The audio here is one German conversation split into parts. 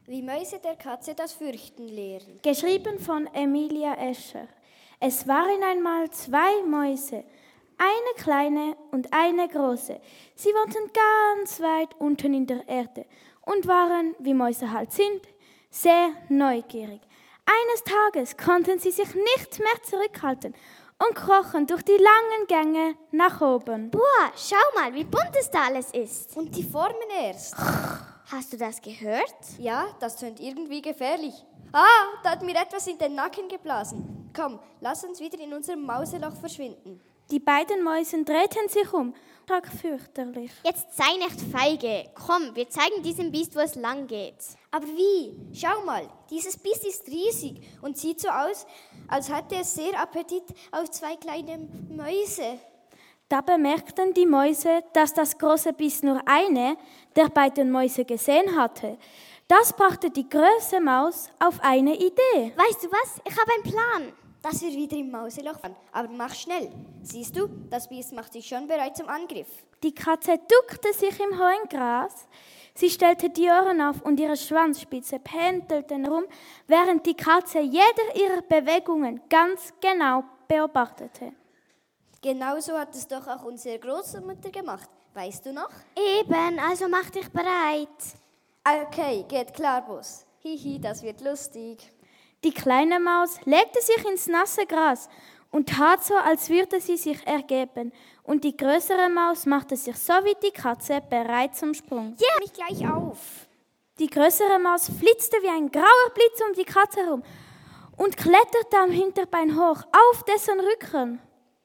Wie Mäuse der Katze das Fürchten lehren. Geschrieben von Emilia Escher. Es waren einmal 2 Mäuse, eine kleine und eine große. Sie wohnten ganz weit unten in der Erde und waren, wie Mäuse halt sind, sehr neugierig. Eines Tages konnten sie sich nicht mehr zurückhalten und krochen durch die langen Gänge nach oben. Boah, schau mal, wie bunt es da alles ist. Und die Formen erst. Hast du das gehört? Ja, das tönt irgendwie gefährlich. Da hat mir etwas in den Nacken geblasen. Komm, lass uns wieder in unserem Mauseloch verschwinden. Die beiden Mäuse drehten sich um. Fürchterlich. Jetzt sei nicht feige. Komm, wir zeigen diesem Biest, wo es lang geht. Aber wie? Schau mal, dieses Biest ist riesig und sieht so aus, als hätte es sehr Appetit auf 2 kleine Mäuse. Da bemerkten die Mäuse, dass das große Biest nur eine der beiden Mäuse gesehen hatte. Das brachte die große Maus auf eine Idee. Weißt du was? Ich habe einen Plan. Dass wir wieder im Mauseloch waren. Aber mach schnell. Siehst du, das Biest macht sich schon bereit zum Angriff. Die Katze duckte sich im hohen Gras. Sie stellte die Ohren auf und ihre Schwanzspitze pendelte rum, während die Katze jede ihrer Bewegungen ganz genau beobachtete. Genauso hat es doch auch unsere Großmutter gemacht. Weißt du noch? Eben, also mach dich bereit. Okay, geht klar, Boss. Hihi, das wird lustig. Die kleine Maus legte sich ins nasse Gras und tat so, als würde sie sich ergeben. Und die größere Maus machte sich so wie die Katze bereit zum Sprung. Ja, mich gleich auf. Die größere Maus flitzte wie ein grauer Blitz um die Katze herum und kletterte am Hinterbein hoch auf dessen Rücken.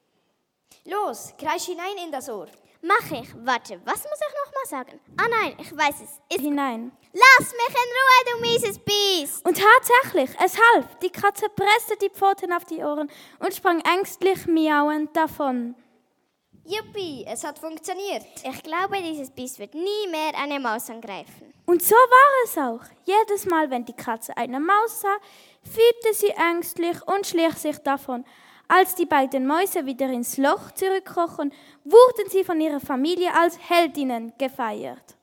Los, kreisch hinein in das Ohr. Mach ich. Warte, was muss ich noch mal sagen? Ah nein, ich weiß es. Hinein. Lass mich in Ruhe, du mieses Biest. Und tatsächlich, es half. Die Katze presste die Pfoten auf die Ohren und sprang ängstlich miauend davon. Juppie, es hat funktioniert. Ich glaube, dieses Biest wird nie mehr eine Maus angreifen. Und so war es auch. Jedes Mal, wenn die Katze eine Maus sah, fiebte sie ängstlich und schlich sich davon. Als die beiden Mäuse wieder ins Loch zurückkrochen, wurden sie von ihrer Familie als Heldinnen gefeiert.